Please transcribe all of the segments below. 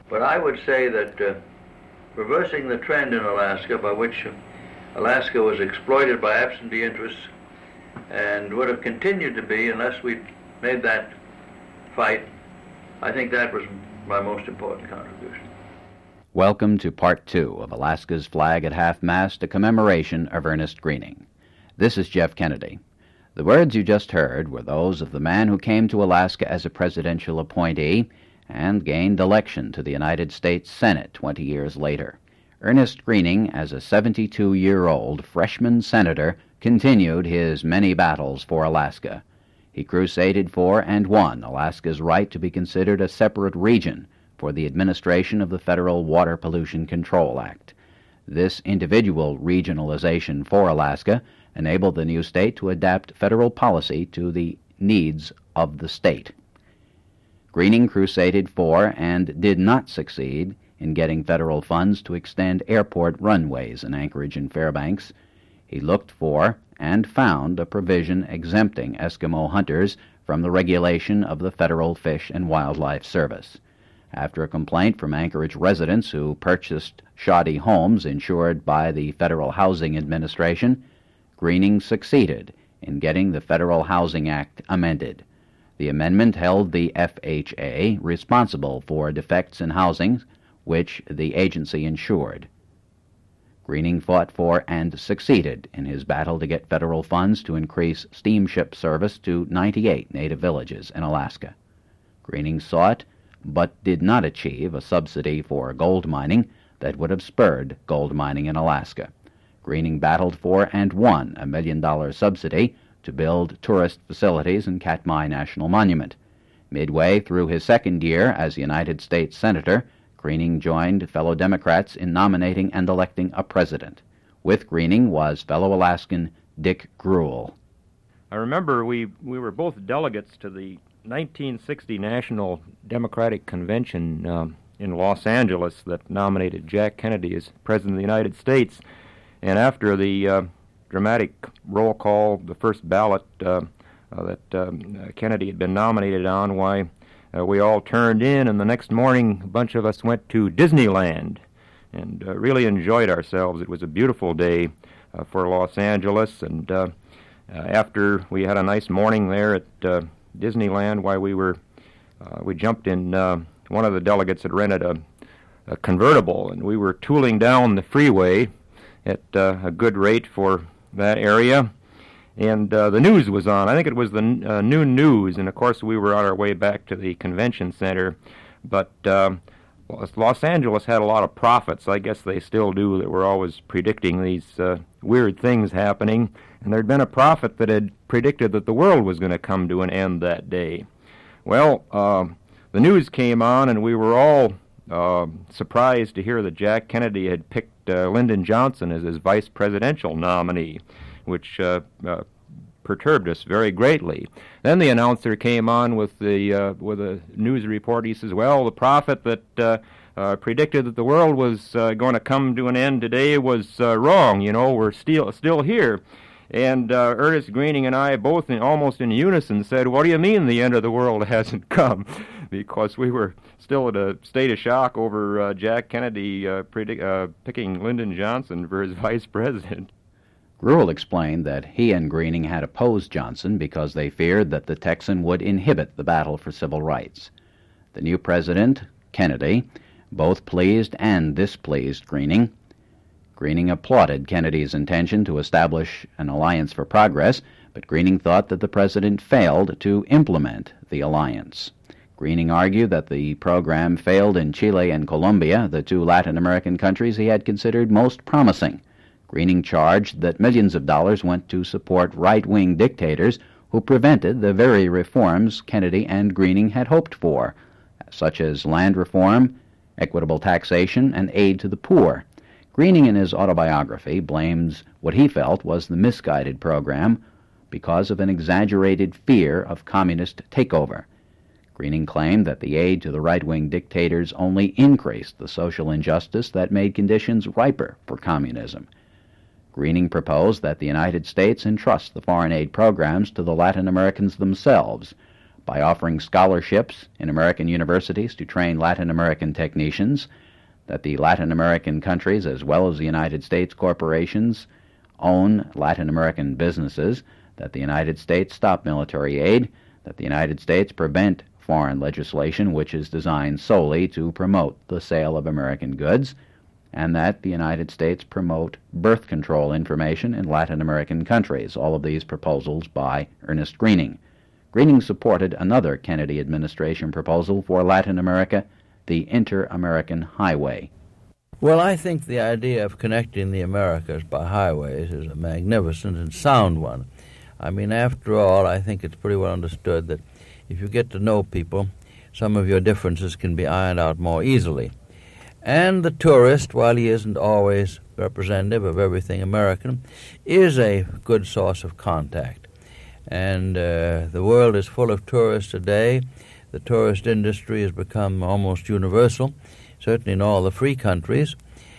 But I would say that reversing the trend in Alaska, by which Alaska was exploited by absentee interests and would have continued to be unless we made that fight, I think that was my most important contribution. Welcome to Part 2 of Alaska's Flag at Half-Mast, a commemoration of Ernest Gruening. This is Jeff Kennedy. The words you just heard were those of the man who came to Alaska as a presidential appointee and gained election to the United States Senate 20 years later. Ernest Gruening, as a 72-year-old freshman senator, continued his many battles for Alaska. He crusaded for and won Alaska's right to be considered a separate region for the administration of the Federal Water Pollution Control Act. This individual regionalization for Alaska enabled the new state to adapt federal policy to the needs of the state. Gruening crusaded for and did not succeed in getting federal funds to extend airport runways in Anchorage and Fairbanks. He looked for and found a provision exempting Eskimo hunters from the regulation of the Federal Fish and Wildlife Service. After a complaint from Anchorage residents who purchased shoddy homes insured by the Federal Housing Administration, Gruening succeeded in getting the Federal Housing Act amended. The amendment held the FHA responsible for defects in housing which the agency insured. Gruening fought for and succeeded in his battle to get federal funds to increase steamship service to 98 native villages in Alaska. Gruening sought, but did not achieve, a subsidy for gold mining that would have spurred gold mining in Alaska. Gruening battled for and won a $1 million subsidy to build tourist facilities in Katmai National Monument. Midway through his second year as United States Senator, Gruening joined fellow Democrats in nominating and electing a president. With Gruening was fellow Alaskan Dick Greuel. I remember we were both delegates to the 1960 National Democratic Convention in Los Angeles that nominated Jack Kennedy as President of the United States. And after the dramatic roll call, the first ballot that Kennedy had been nominated on, we all turned in, and the next morning a bunch of us went to Disneyland and really enjoyed ourselves. It was a beautiful day for Los Angeles, and after we had a nice morning there at Disneyland, we jumped in, one of the delegates had rented a convertible, and we were tooling down the freeway at a good rate for that area. And the news was on. I think it was the noon news, and of course we were on our way back to the convention center. But Los Angeles had a lot of prophets, I guess they still do, that were always predicting these weird things happening. And there'd been a prophet that had predicted that the world was going to come to an end that day. Well, the news came on, and we were all surprised to hear that Jack Kennedy had picked Lyndon Johnson as his vice presidential nominee, which perturbed us very greatly. Then the announcer came on with a news report. He says, well, the prophet that predicted that the world was going to come to an end today was wrong. You know, we're still here. And Ernest Gruening and I both almost in unison said, what do you mean the end of the world hasn't come? Because we were still at a state of shock over Jack Kennedy picking Lyndon Johnson for his vice president. Greuel explained that he and Gruening had opposed Johnson because they feared that the Texan would inhibit the battle for civil rights. The new president, Kennedy, both pleased and displeased Gruening. Gruening applauded Kennedy's intention to establish an alliance for progress, but Gruening thought that the president failed to implement the alliance. Gruening argued that the program failed in Chile and Colombia, the two Latin American countries he had considered most promising. Gruening charged that millions of dollars went to support right-wing dictators who prevented the very reforms Kennedy and Gruening had hoped for, such as land reform, equitable taxation, and aid to the poor. Gruening, in his autobiography, blames what he felt was the misguided program because of an exaggerated fear of communist takeover. Gruening claimed that the aid to the right-wing dictators only increased the social injustice that made conditions riper for communism. Gruening proposed that the United States entrust the foreign aid programs to the Latin Americans themselves, by offering scholarships in American universities to train Latin American technicians, that the Latin American countries, as well as the United States corporations, own Latin American businesses, that the United States stop military aid, that the United States prevent foreign legislation which is designed solely to promote the sale of American goods, and that the United States promote birth control information in Latin American countries. All of these proposals by Ernest Gruening. Gruening supported another Kennedy administration proposal for Latin America, the Inter-American Highway. Well, I think the idea of connecting the Americas by highways is a magnificent and sound one. I mean, after all, I think it's pretty well understood that if you get to know people, some of your differences can be ironed out more easily. And the tourist, while he isn't always representative of everything American, is a good source of contact. And the world is full of tourists today. The tourist industry has become almost universal, certainly in all the free countries.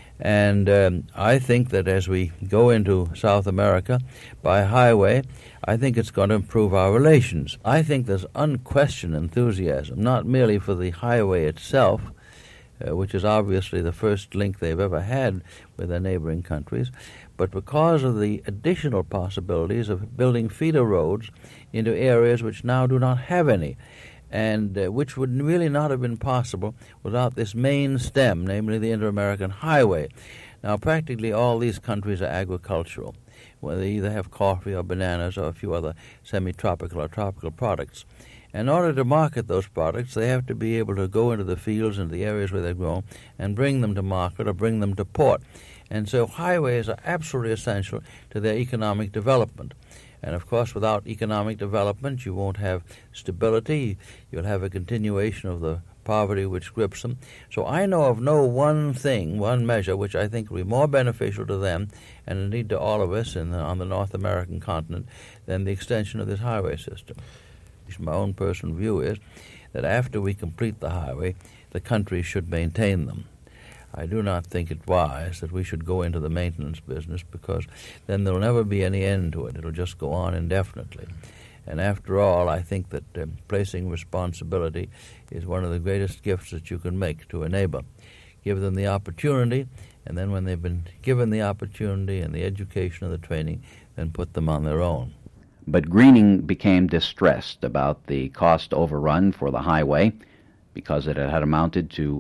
And I think that as we go into South America by highway, I think it's going to improve our relations. I think there's unquestioned enthusiasm, not merely for the highway itself, which is obviously the first link they've ever had with their neighboring countries, but because of the additional possibilities of building feeder roads into areas which now do not have any, and which would really not have been possible without this main stem, namely the Inter-American Highway. Now, practically all these countries are agricultural, where they either have coffee or bananas or a few other semi-tropical or tropical products. In order to market those products, they have to be able to go into the fields and the areas where they grow and bring them to market or bring them to port. And so highways are absolutely essential to their economic development. And, of course, without economic development, you won't have stability. You'll have a continuation of the poverty which grips them. So I know of no one thing, one measure, which I think will be more beneficial to them, and indeed to all of us on the North American continent, than the extension of this highway system. My own personal view is that after we complete the highway, the country should maintain them. I do not think it wise that we should go into the maintenance business, because then there will never be any end to it. It'll just go on indefinitely. And after all, I think that placing responsibility is one of the greatest gifts that you can make to a neighbor. Give them the opportunity, and then when they've been given the opportunity and the education and the training, then put them on their own. But Gruening became distressed about the cost overrun for the highway because it had amounted to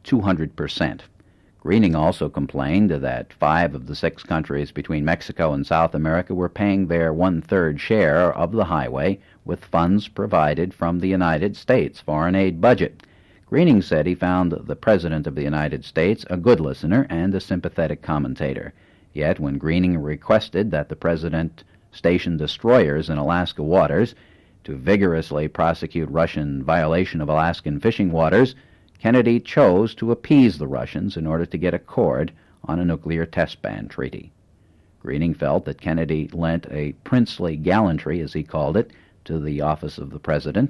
200%. Gruening also complained that 5 of the 6 countries between Mexico and South America were paying their 1/3 share of the highway with funds provided from the United States foreign aid budget. Gruening said he found the President of the United States a good listener and a sympathetic commentator. Yet when Gruening requested that the President station destroyers in Alaska waters to vigorously prosecute Russian violation of Alaskan fishing waters, Kennedy chose to appease the Russians in order to get accord on a nuclear test ban treaty. Gruening felt that Kennedy lent a princely gallantry, as he called it, to the office of the President,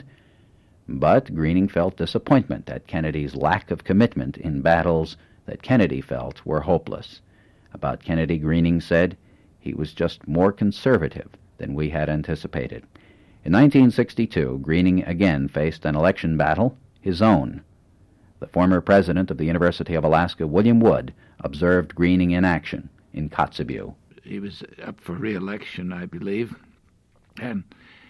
but Gruening felt disappointment at Kennedy's lack of commitment in battles that Kennedy felt were hopeless. About Kennedy, Gruening said, he was just more conservative than we had anticipated. In 1962, Gruening again faced an election battle, his own. The former president of the University of Alaska, William Wood, observed Gruening in action in Kotzebue. He was up for re-election, I believe, and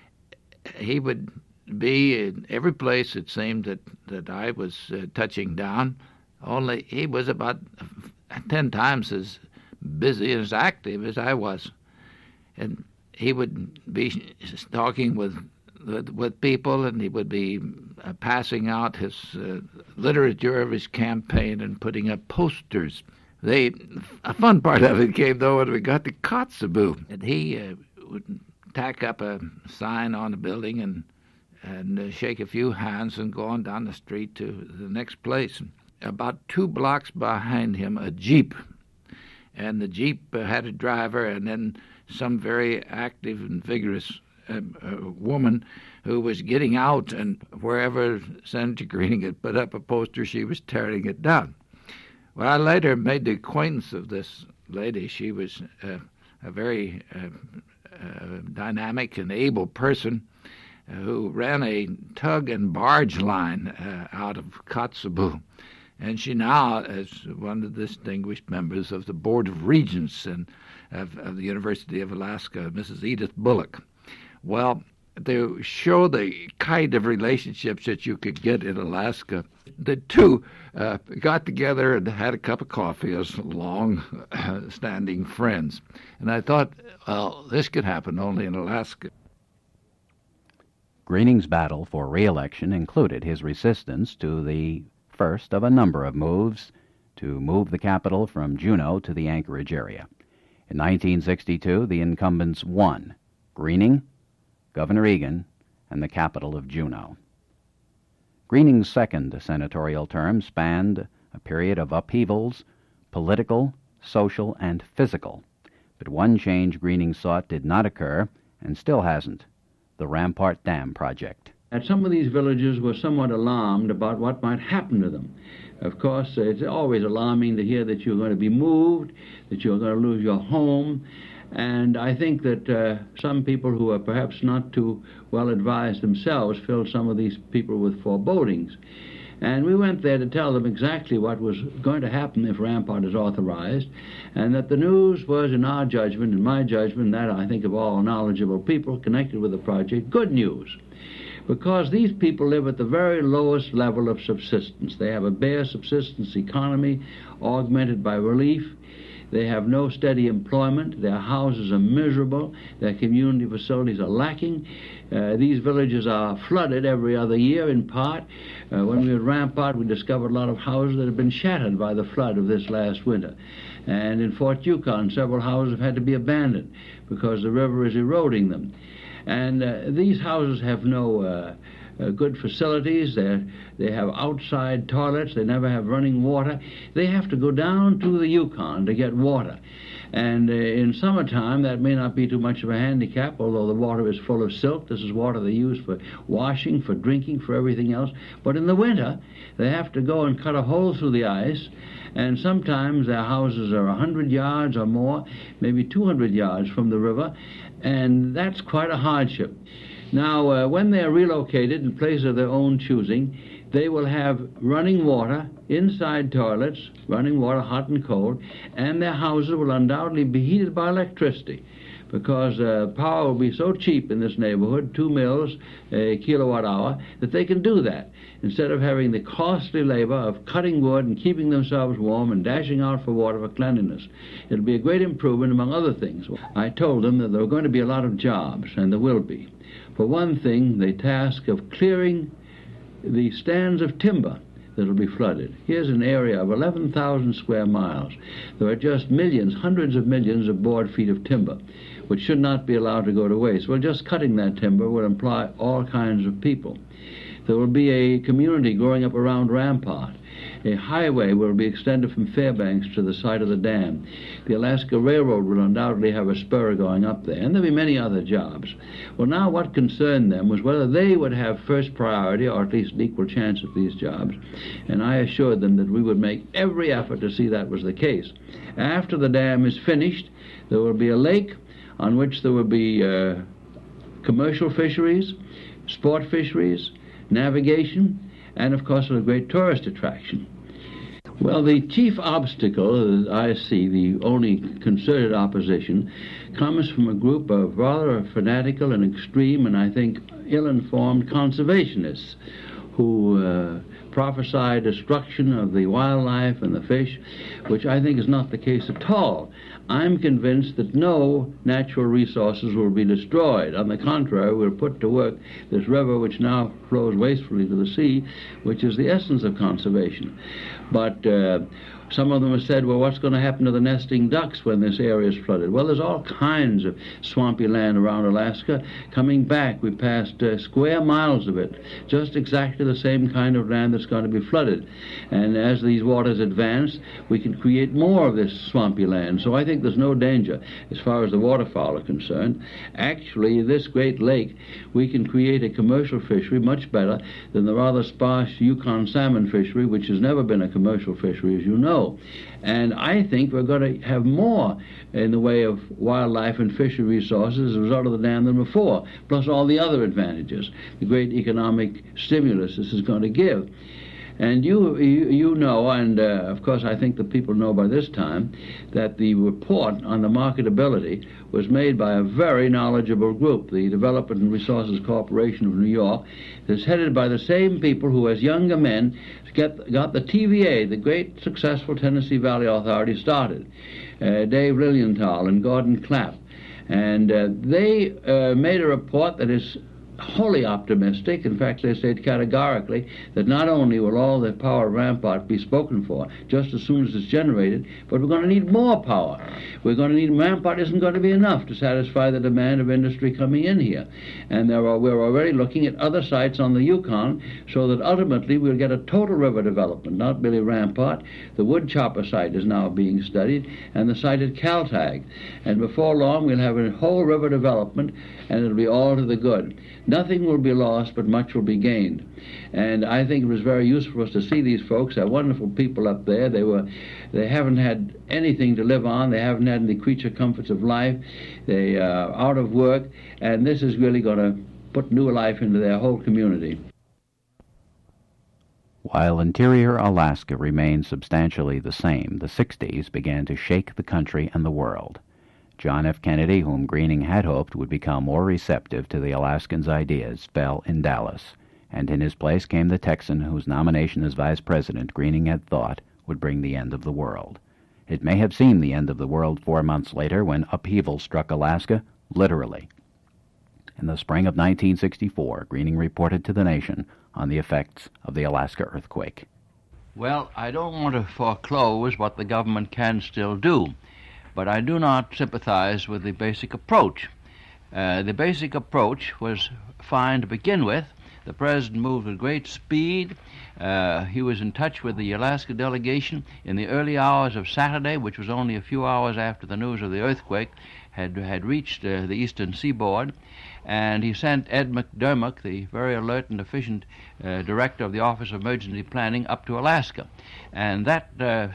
he would be in every place it seemed that I was touching down, only he was about 10 times as busy and as active as I was. And he would be talking with people, and he would be passing out his literature of his campaign and putting up posters. A fun part of it came, though, when we got to Kotzebue. And he would tack up a sign on the building and shake a few hands and go on down the street to the next place. About 2 blocks behind him, a Jeep. And the Jeep had a driver and then some very active and vigorous woman who was getting out, and wherever Senator Gruening had put up a poster, she was tearing it down. Well, I later made the acquaintance of this lady. She was a very dynamic and able person, who ran a tug and barge line out of Kotzebue. And she now is one of the distinguished members of the Board of Regents of the University of Alaska, Mrs. Edith Bullock. Well, to show the kind of relationships that you could get in Alaska, the two got together and had a cup of coffee as long-standing friends. And I thought, well, this could happen only in Alaska. Greening's battle for re-election included his resistance to the first of a number of moves to move the capital from Juneau to the Anchorage area. In 1962, the incumbents won: Greening, Governor Egan, and the capital of Juneau. Greening's second senatorial term spanned a period of upheavals, political, social, and physical. But one change Greening sought did not occur, and still hasn't: the Rampart Dam project. And some of these villagers were somewhat alarmed about what might happen to them. Of course, it's always alarming to hear that you're going to be moved, that you're going to lose your home. And I think that some people who are perhaps not too well advised themselves filled some of these people with forebodings. And we went there to tell them exactly what was going to happen if Rampart is authorized, and that the news was, in our judgment, in my judgment, that I think of all knowledgeable people connected with the project, good news. Because these people live at the very lowest level of subsistence. They have a bare subsistence economy augmented by relief. They have no steady employment. Their houses are miserable. Their community facilities are lacking. These villages are flooded every other year in part. When we were at Rampart, we discovered a lot of houses that had been shattered by the flood of this last winter. And in Fort Yukon, several houses have had to be abandoned because the river is eroding them. And these houses have no good facilities. They have outside toilets. They never have running water. They have to go down to the Yukon to get water. And in summertime, that may not be too much of a handicap, although the water is full of silt. This is water they use for washing, for drinking, for everything else. But in the winter, they have to go and cut a hole through the ice, and sometimes their houses are 100 yards or more, maybe 200 yards from the river, and that's quite a hardship. Now, when they're relocated in places of their own choosing, they will have running water, inside toilets, running water, hot and cold, and their houses will undoubtedly be heated by electricity, because power will be so cheap in this neighborhood, 2 mills a kilowatt hour, that they can do that, instead of having the costly labor of cutting wood and keeping themselves warm and dashing out for water for cleanliness. It'll be a great improvement, among other things. I told them that there were going to be a lot of jobs, and there will be. For one thing, the task of clearing the stands of timber that will be flooded. Here's an area of 11,000 square miles. There are just millions, hundreds of millions of board feet of timber, which should not be allowed to go to waste. Well, just cutting that timber would imply all kinds of people. There will be a community growing up around Rampart. A highway will be extended from Fairbanks to the site of the dam. The Alaska Railroad will undoubtedly have a spur going up there, and there'll be many other jobs. Well, now what concerned them was whether they would have first priority, or at least an equal chance at these jobs, and I assured them that we would make every effort to see that was the case. After the dam is finished, there will be a lake on which there will be commercial fisheries, sport fisheries, navigation, and of course a great tourist attraction. Well, the chief obstacle, as I see, the only concerted opposition, comes from a group of rather fanatical and extreme and I think ill-informed conservationists who prophesy destruction of the wildlife and the fish, which I think is not the case at all. I'm convinced that no natural resources will be destroyed. On the contrary, we'll put to work this river which now flows wastefully to the sea, which is the essence of conservation. But some of them have said, well, what's going to happen to the nesting ducks when this area is flooded? Well, there's all kinds of swampy land around Alaska. Coming back, we passed square miles of it, just exactly the same kind of land that's going to be flooded. And as these waters advance, we can create more of this swampy land. So I think there's no danger as far as the waterfowl are concerned. Actually, this great lake, we can create a commercial fishery much better than the rather sparse Yukon salmon fishery, which has never been a commercial fishery, as you know. know. And I think we're going to have more in the way of wildlife and fishery resources as a result of the dam than before, plus all the other advantages, the great economic stimulus this is going to give. And you know, and of course I think the people know by this time, that the report on the marketability was made by a very knowledgeable group, the Development and Resources Corporation of New York, that's headed by the same people who, as younger men, got the TVA, the great successful Tennessee Valley Authority, started. Dave Lilienthal and Gordon Clapp. And they made a report that is wholly optimistic. In fact, they said categorically that not only will all the power of Rampart be spoken for just as soon as it's generated, but we're going to need more power. We're going to need, Rampart isn't going to be enough to satisfy the demand of industry coming in here. And we're already looking at other sites on the Yukon so that ultimately we'll get a total river development, not merely Rampart. The Woodchopper site is now being studied, and the site at Caltag. And before long we'll have a whole river development, and it'll be all to the good. Nothing will be lost, but much will be gained. And I think it was very useful for us to see these folks. They're wonderful people up there. They haven't had anything to live on. They haven't had any creature comforts of life. They are out of work, and this is really going to put new life into their whole community. While interior Alaska remained substantially the same, the 60s began to shake the country and the world. John F. Kennedy, whom Greening had hoped would become more receptive to the Alaskans' ideas, fell in Dallas, and in his place came the Texan whose nomination as vice president Greening had thought would bring the end of the world. It may have seemed the end of the world 4 months later when upheaval struck Alaska, literally. In the spring of 1964, Greening reported to the nation on the effects of the Alaska earthquake. Well, I don't want to foreclose what the government can still do, but I do not sympathize with the basic approach. The basic approach was fine to begin with. The president moved with great speed. He was in touch with the Alaska delegation in the early hours of Saturday, which was only a few hours after the news of the earthquake had reached the eastern seaboard. And he sent Ed McDermott, the very alert and efficient director of the Office of Emergency Planning, up to Alaska. And that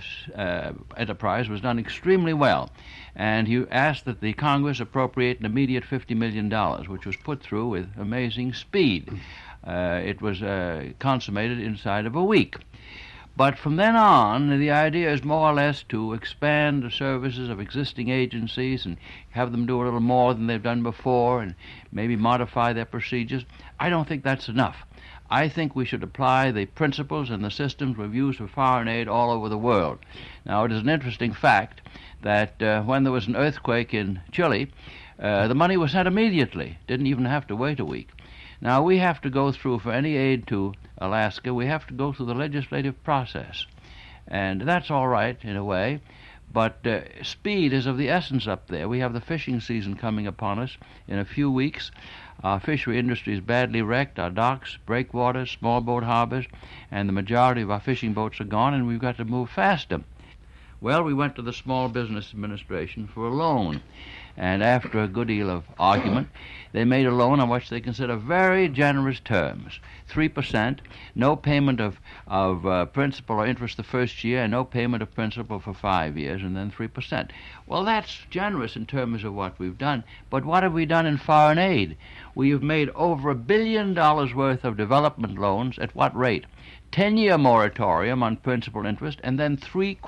enterprise was done extremely well. And he asked that the Congress appropriate an immediate $50 million, which was put through with amazing speed. It was consummated inside of a week. But from then on, the idea is more or less to expand the services of existing agencies and have them do a little more than they've done before and maybe modify their procedures. I don't think that's enough. I think we should apply the principles and the systems we've used for foreign aid all over the world. Now, it is an interesting fact that when there was an earthquake in Chile, the money was sent immediately, didn't even have to wait a week. Now, we have to go through, for any aid to Alaska, we have to go through the legislative process. And that's all right, in a way, but speed is of the essence up there. We have the fishing season coming upon us in a few weeks. Our fishery industry is badly wrecked. Our docks, breakwaters, small boat harbors, and the majority of our fishing boats are gone, and we've got to move faster. Well, we went to the Small Business Administration for a loan. And after a good deal of argument, they made a loan on which they consider very generous terms. 3%, no payment of principal or interest the first year, and no payment of principal for 5 years, and then 3%. Well, that's generous in terms of what we've done, but what have we done in foreign aid? We have made over $1 billion worth of development loans. At what rate? 10-year moratorium on principal interest, and then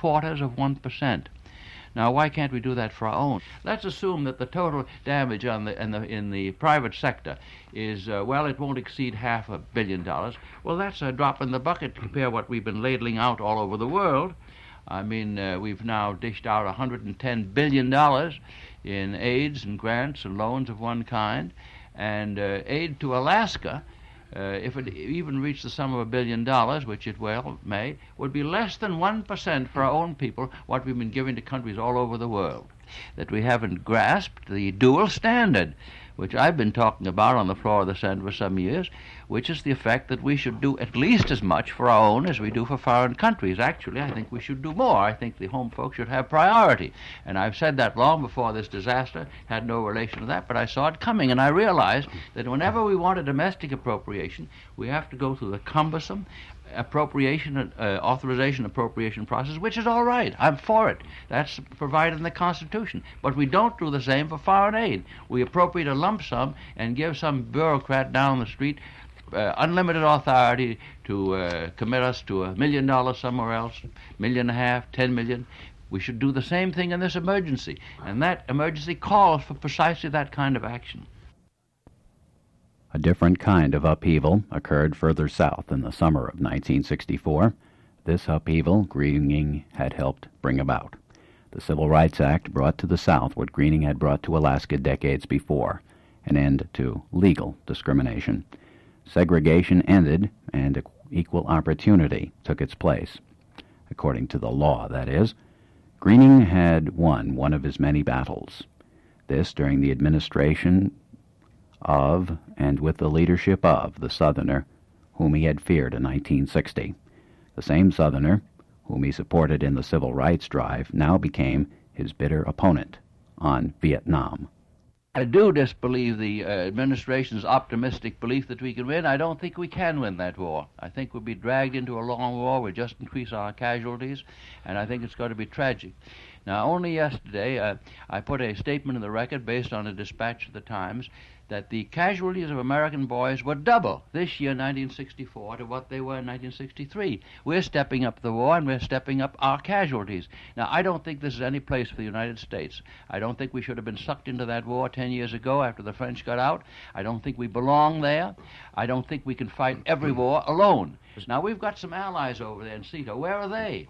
0.75%. Now, why can't we do that for our own? Let's assume that the total damage in the private sector is, well, it won't exceed $500 million. Well, that's a drop in the bucket to compare what we've been ladling out all over the world. I mean, we've now dished out $110 billion in aids and grants and loans of one kind, and aid to Alaska, if it even reached the sum of $1 billion, which it well may, would be less than 1% for our own people, what we've been giving to countries all over the world. That we haven't grasped the dual standard, which I've been talking about on the floor of the Senate for some years, which is the effect that we should do at least as much for our own as we do for foreign countries. Actually, I think we should do more. I think the home folks should have priority. And I've said that long before this disaster, had no relation to that, but I saw it coming, and I realized that whenever we want a domestic appropriation, we have to go through the cumbersome, authorization appropriation process, which is all right. I'm for it. That's provided in the Constitution. But we don't do the same for foreign aid. We appropriate a lump sum and give some bureaucrat down the street unlimited authority to commit us to $1 million somewhere else, $1.5 million, $10 million. We should do the same thing in this emergency, and that emergency calls for precisely that kind of action. A different kind of upheaval occurred further south in the summer of 1964. This upheaval Greening had helped bring about. The Civil Rights Act brought to the South what Greening had brought to Alaska decades before, an end to legal discrimination. Segregation ended, and equal opportunity took its place. According to the law, that is. Greening had won one of his many battles. This during the administration of and with the leadership of the Southerner whom he had feared in 1960. The same Southerner whom he supported in the civil rights drive now became his bitter opponent on Vietnam. I do disbelieve the administration's optimistic belief that we can win. I don't think we can win that war. I think we'll be dragged into a long war. We'll just increase our casualties, and I think it's going to be tragic. Now, only yesterday, I put a statement in the record based on a dispatch of the Times that the casualties of American boys were double this year, 1964, to what they were in 1963. We're stepping up the war, and we're stepping up our casualties. Now, I don't think this is any place for the United States. I don't think we should have been sucked into that war 10 years ago after the French got out. I don't think we belong there. I don't think we can fight every war alone. Now, we've got some allies over there in CETO. Where are they?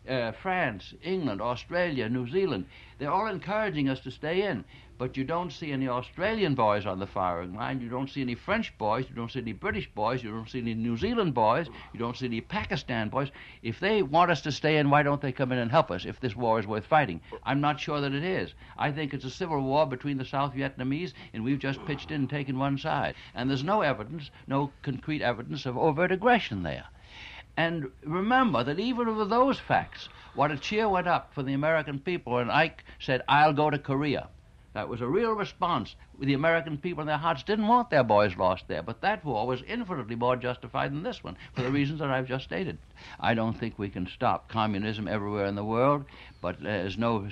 France, England, Australia, New Zealand. They're all encouraging us to stay in. But you don't see any Australian boys on the firing line. You don't see any French boys. You don't see any British boys. You don't see any New Zealand boys. You don't see any Pakistan boys. If they want us to stay in, why don't they come in and help us if this war is worth fighting? I'm not sure that it is. I think it's a civil war between the South Vietnamese, and we've just pitched in and taken one side. And there's no evidence, no concrete evidence of overt aggression there. And remember that even with those facts, what a cheer went up for the American people when Ike said, "I'll go to Korea." That was a real response. The American people in their hearts didn't want their boys lost there, but that war was infinitely more justified than this one, for the reasons that I've just stated. I don't think we can stop communism everywhere in the world, but there's no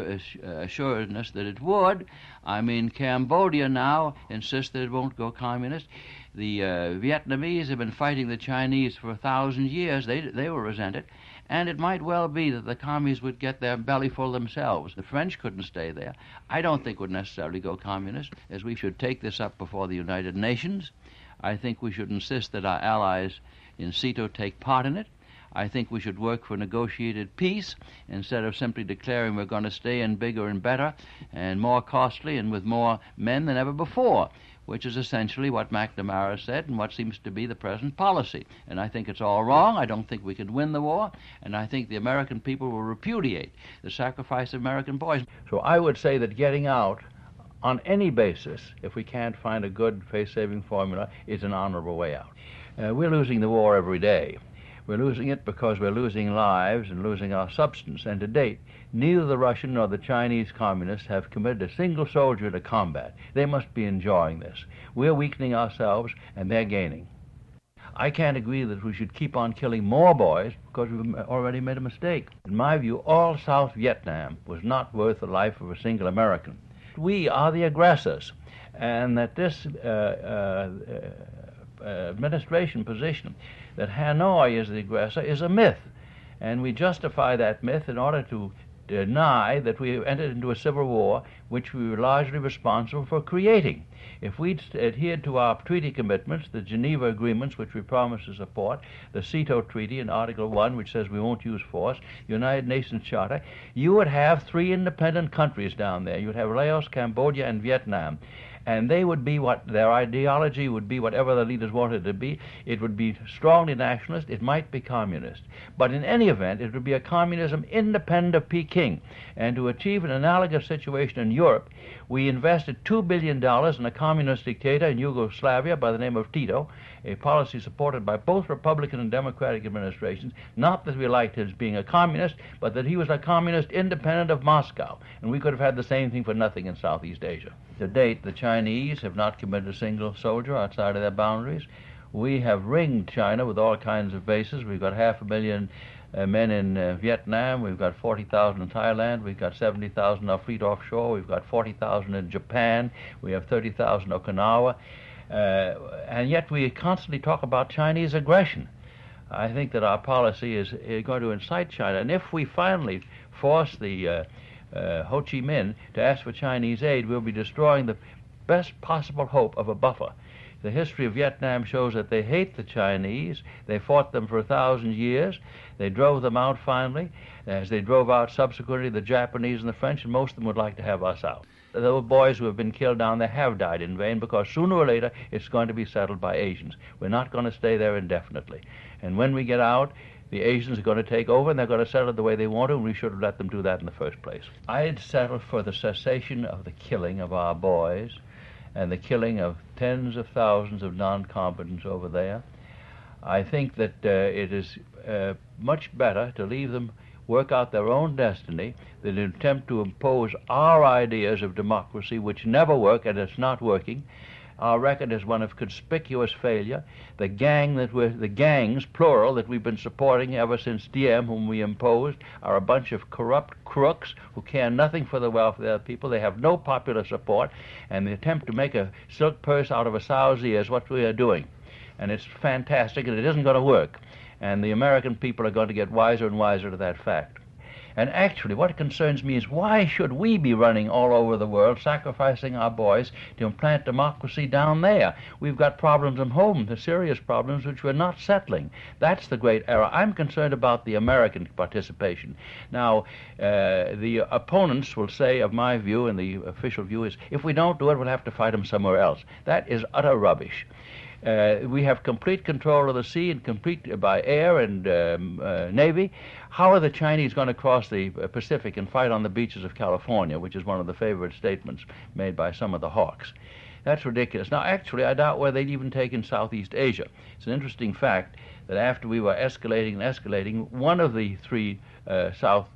assuredness that it would. I mean, Cambodia now insists that it won't go communist. The Vietnamese have been fighting the Chinese for 1,000 years. They will resent it. And it might well be that the commies would get their belly full themselves. The French couldn't stay there. I don't think would necessarily go communist, as we should take this up before the United Nations. I think we should insist that our allies in CETO take part in it. I think we should work for negotiated peace instead of simply declaring we're going to stay in bigger and better and more costly and with more men than ever before, which is essentially what McNamara said and what seems to be the present policy. And I think it's all wrong. I don't think we can win the war, and I think the American people will repudiate the sacrifice of American boys. So I would say that getting out on any basis, if we can't find a good face-saving formula, is an honorable way out. We're losing the war every day. We're losing it because we're losing lives and losing our substance. And to date, neither the Russian nor the Chinese communists have committed a single soldier to combat. They must be enjoying this. We're weakening ourselves, and they're gaining. I can't agree that we should keep on killing more boys because we've already made a mistake. In my view, all South Vietnam was not worth the life of a single American. We are the aggressors, and that this administration position that Hanoi is the aggressor is a myth, and we justify that myth in order to deny that we entered into a civil war which we were largely responsible for creating. If we'd adhered to our treaty commitments, the Geneva Agreements, which we promised to support, the CETO Treaty in Article 1, which says we won't use force, the United Nations Charter, you would have 3 independent countries down there. You would have Laos, Cambodia, and Vietnam. And they would be what their ideology would be, whatever the leaders wanted it to be. It would be strongly nationalist. It might be communist. But in any event, it would be a communism independent of Peking. And to achieve an analogous situation in Europe, we invested $2 billion in a communist dictator in Yugoslavia by the name of Tito, a policy supported by both Republican and Democratic administrations. Not that we liked his being a communist, but that he was a communist independent of Moscow. And we could have had the same thing for nothing in Southeast Asia. To date, the Chinese have not committed a single soldier outside of their boundaries. We have ringed China with all kinds of bases. We've got 500,000 men in Vietnam. We've got 40,000 in Thailand. We've got 70,000 in our fleet offshore. We've got 40,000 in Japan. We have 30,000 in Okinawa. And yet we constantly talk about Chinese aggression. I think that our policy is going to incite China. And if we finally force the Ho Chi Minh to ask for Chinese aid, we'll be destroying the best possible hope of a buffer. The history of Vietnam shows that they hate the Chinese. They fought them for 1,000 years. They drove them out finally, as they drove out subsequently the Japanese and the French, and most of them would like to have us out. Those boys who have been killed down there have died in vain, because sooner or later it's going to be settled by Asians. We're not going to stay there indefinitely. And when we get out, the Asians are going to take over, and they're going to settle it the way they want to, and we should have let them do that in the first place. I'd settle for the cessation of the killing of our boys and the killing of tens of thousands of non-combatants over there. I think that it is much better to leave them work out their own destiny than attempt to impose our ideas of democracy, which never work, and it's not working. Our record is one of conspicuous failure. The gangs, plural, that we've been supporting ever since Diem, whom we imposed, are a bunch of corrupt crooks who care nothing for the welfare of people. They have no popular support, and the attempt to make a silk purse out of a sow's ear is what we are doing. And it's fantastic, and it isn't going to work. And the American people are going to get wiser and wiser to that fact. And actually, what concerns me is, why should we be running all over the world, sacrificing our boys to implant democracy down there? We've got problems at home, the serious problems which we're not settling. That's the great error. I'm concerned about the American participation. Now, the opponents will say, of my view, and the official view is, if we don't do it, we'll have to fight them somewhere else. That is utter rubbish. We have complete control of the sea, and complete by air and navy. How are the Chinese going to cross the Pacific and fight on the beaches of California, which is one of the favorite statements made by some of the hawks? That's ridiculous. Now, actually, I doubt whether they'd even take in Southeast Asia. It's an interesting fact that after we were escalating, one of the three South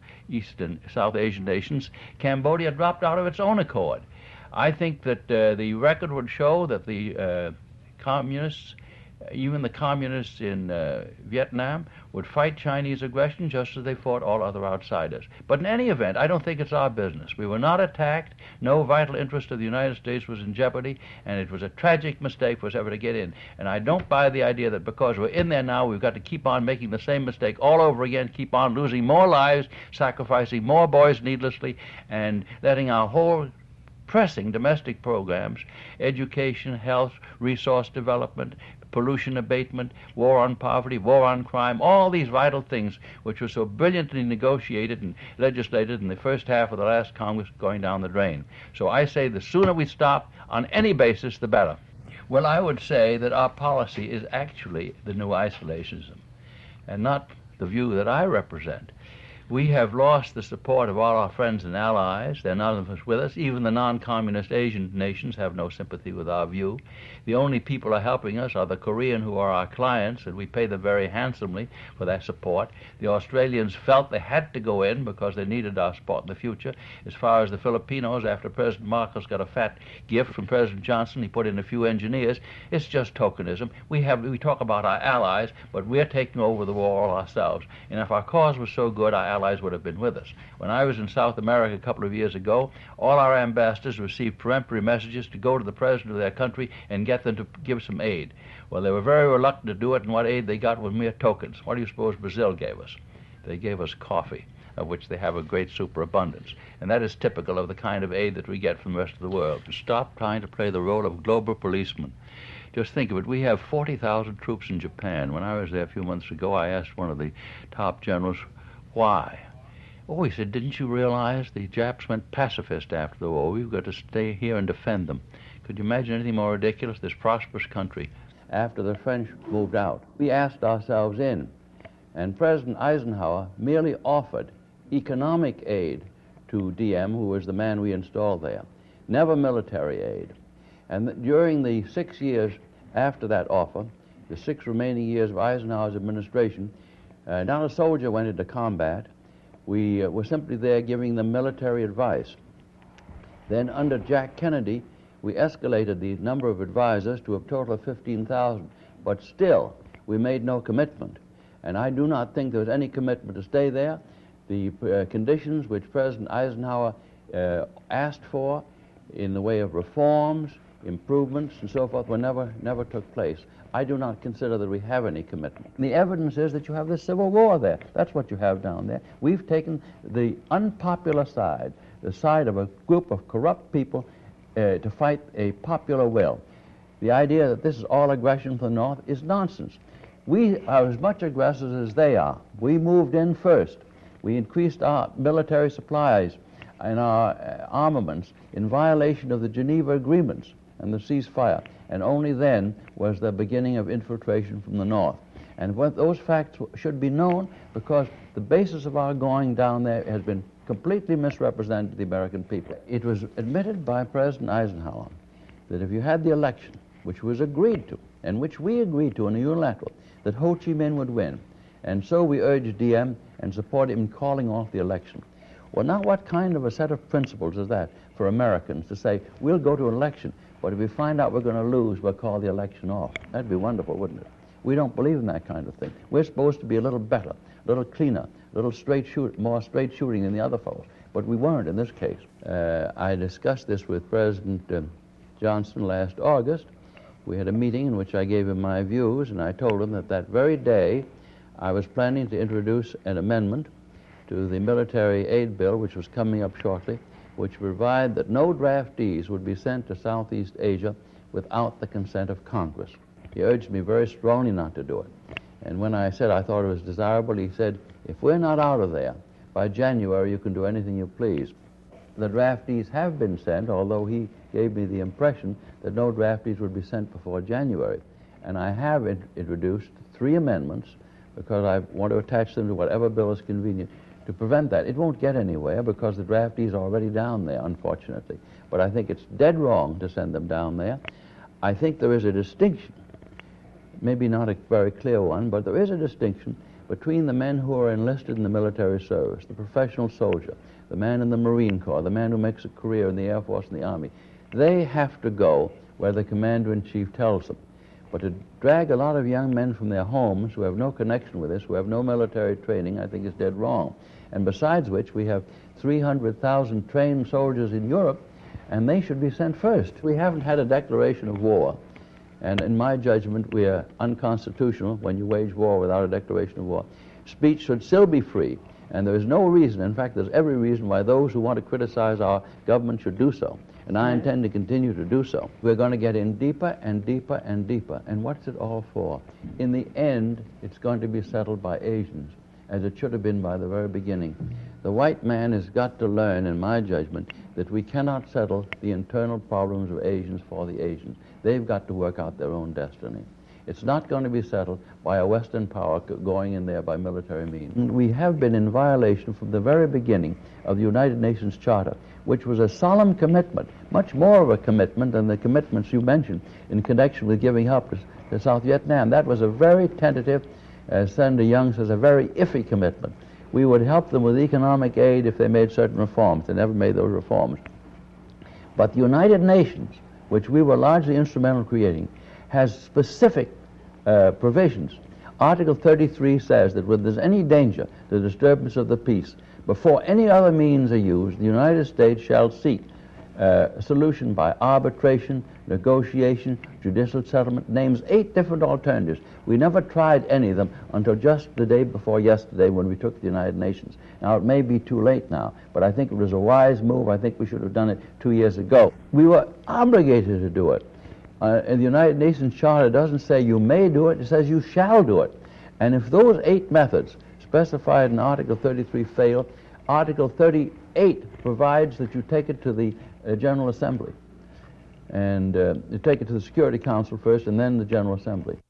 Asian nations, Cambodia, dropped out of its own accord. I think that the record would show that the communists, even the communists in Vietnam, would fight Chinese aggression just as they fought all other outsiders. But in any event, I don't think it's our business. We were not attacked. No vital interest of the United States was in jeopardy, and it was a tragic mistake for us ever to get in. And I don't buy the idea that because we're in there now, we've got to keep on making the same mistake all over again, keep on losing more lives, sacrificing more boys needlessly, and letting our whole pressing domestic programs, education, health, resource development, pollution abatement, war on poverty, war on crime, all these vital things which were so brilliantly negotiated and legislated in the first half of the last Congress, going down the drain. So I say the sooner we stop on any basis, the better. Well, I would say that our policy is actually the new isolationism, and not the view that I represent. We have lost the support of all our friends and allies. They're none of us with us. Even the non-communist Asian nations have no sympathy with our view. The only people who are helping us are the Korean, who are our clients, and we pay them very handsomely for that support. The Australians felt they had to go in because they needed our support in the future. As far as the Filipinos, after President Marcos got a fat gift from President Johnson, he put in a few engineers. It's just tokenism. We talk about our allies, but we're taking over the war all ourselves. And if our cause was so good, our allies would have been with us. When I was in South America a couple of years ago, all our ambassadors received peremptory messages to go to the president of their country and get them to give some aid. Well, they were very reluctant to do it, and what aid they got was mere tokens. What do you suppose Brazil gave us? They gave us coffee, of which they have a great superabundance. And that is typical of the kind of aid that we get from the rest of the world. To stop trying to play the role of global policeman. Just think of it. We have 40,000 troops in Japan. When I was there a few months ago, I asked one of the top generals, why? Oh, he said, didn't you realize the Japs went pacifist after the war? We've got to stay here and defend them. Could you imagine anything more ridiculous? This prosperous country. After the French moved out, we asked ourselves in, and President Eisenhower merely offered economic aid to Diem, who was the man we installed there, never military aid. And during the 6 years after that offer, the 6 remaining years of Eisenhower's administration, not a soldier went into combat. We were simply there giving them military advice. Then under Jack Kennedy, we escalated the number of advisors to a total of 15,000. But still, we made no commitment. And I do not think there was any commitment to stay there. The conditions which President Eisenhower asked for in the way of reforms, improvements, and so forth, never took place. I do not consider that we have any commitment. The evidence is that you have this civil war there. That's what you have down there. We've taken the unpopular side, the side of a group of corrupt people to fight a popular will. The idea that this is all aggression from the North is nonsense. We are as much aggressors as they are. We moved in first. We increased our military supplies and our armaments in violation of the Geneva Agreements and the ceasefire, and only then was the beginning of infiltration from the North. And what those facts should be known, because the basis of our going down there has been completely misrepresented to the American people. It was admitted by President Eisenhower that if you had the election, which was agreed to, and which we agreed to in a unilateral, that Ho Chi Minh would win. And so we urged Diem and supported him in calling off the election. Well, now what kind of a set of principles is that for Americans to say, we'll go to an election, but if we find out we're going to lose, we'll call the election off? That'd be wonderful, wouldn't it? We don't believe in that kind of thing. We're supposed to be a little better, a little cleaner, a little more straight shooting than the other fellows. But we weren't in this case. I discussed this with President Johnson last August. We had a meeting in which I gave him my views, and I told him that that very day I was planning to introduce an amendment to the military aid bill, which was coming up shortly, which provided that no draftees would be sent to Southeast Asia without the consent of Congress. He urged me very strongly not to do it. And when I said I thought it was desirable, he said, if we're not out of there, by January you can do anything you please. The draftees have been sent, although he gave me the impression that no draftees would be sent before January. And I have introduced 3 amendments because I want to attach them to whatever bill is convenient to prevent that. It won't get anywhere because the draftees are already down there, unfortunately. But I think it's dead wrong to send them down there. I think there is a distinction, maybe not a very clear one, but there is a distinction between the men who are enlisted in the military service, the professional soldier, the man in the Marine Corps, the man who makes a career in the Air Force and the Army. They have to go where the Commander-in-Chief tells them. But to drag a lot of young men from their homes who have no connection with this, who have no military training, I think is dead wrong. And besides which, we have 300,000 trained soldiers in Europe, and they should be sent first. We haven't had a declaration of war, and in my judgment, we are unconstitutional when you wage war without a declaration of war. Speech should still be free, and there is no reason, in fact, there's every reason why those who want to criticize our government should do so. And I intend to continue to do so. We're going to get in deeper and deeper and deeper. And what's it all for? In the end, it's going to be settled by Asians, as it should have been by the very beginning. The white man has got to learn, in my judgment, that we cannot settle the internal problems of Asians for the Asians. They've got to work out their own destiny. It's not going to be settled by a Western power going in there by military means. We have been in violation from the very beginning of the United Nations Charter, which was a solemn commitment, much more of a commitment than the commitments you mentioned in connection with giving help to South Vietnam. That was a very tentative, as Senator Young says, a very iffy commitment. We would help them with economic aid if they made certain reforms. They never made those reforms. But the United Nations, which we were largely instrumental in creating, has specific provisions. Article 33 says that when there's any danger to the disturbance of the peace, before any other means are used, the United States shall seek a solution by arbitration, negotiation, judicial settlement, names 8 different alternatives. We never tried any of them until just the day before yesterday when we took the United Nations. Now, it may be too late now, but I think it was a wise move. I think we should have done it 2 years ago. We were obligated to do it. And the United Nations Charter doesn't say you may do it, it says you shall do it. And if those 8 methods specified in Article 33 fail, Article 38 provides that you take it to the General Assembly. And you take it to the Security Council first and then the General Assembly.